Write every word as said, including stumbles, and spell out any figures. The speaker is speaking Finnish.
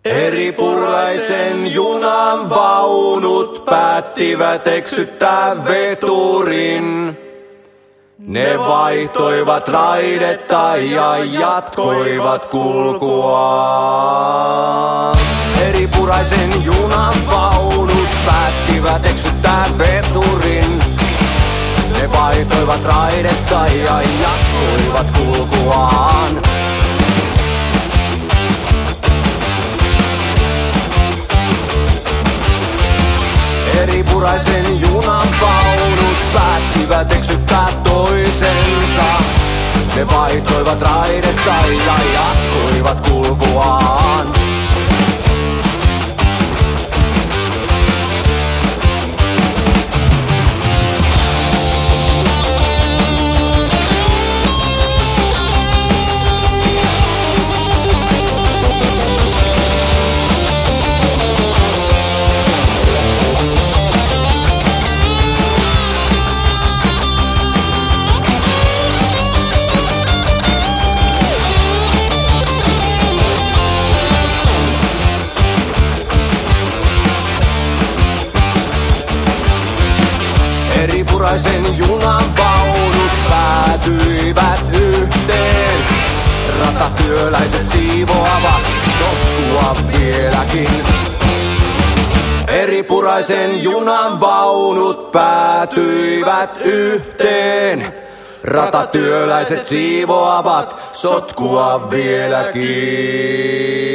Eripuraisen junan vaunut päättivät eksyttää veturin. Ne vaihtoivat raidetta ja jatkoivat kulkuaan. Eripuraisen junan vaunut päättivät eksyttää veturin. Ne vaihtoivat raidetta ja jatkoivat kulkuaan. Eripuraisen junan vaunut päättivät eksyttää toisensa. Ne vaihtoivat raidetta ja jatkoivat kulkuaan. Eripuraisen junan vaunut päätyivät yhteen. Ratatyöläiset siivoavat sotkua vieläkin. Eripuraisen junan vaunut päätyivät yhteen. Ratatyöläiset siivoavat sotkua vieläkin.